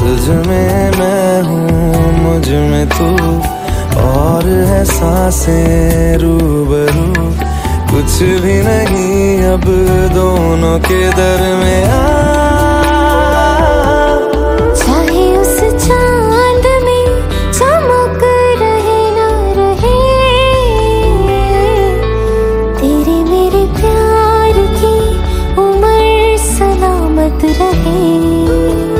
तुझ में मैं हूँ, मुझ में तू, और है सांसें रूबरू। कुछ भी नहीं अब दोनों के दरमियां। चाहे उस चांद में चमक रहे ना रहे, तेरे मेरे प्यार की उम्र सलामत रहे।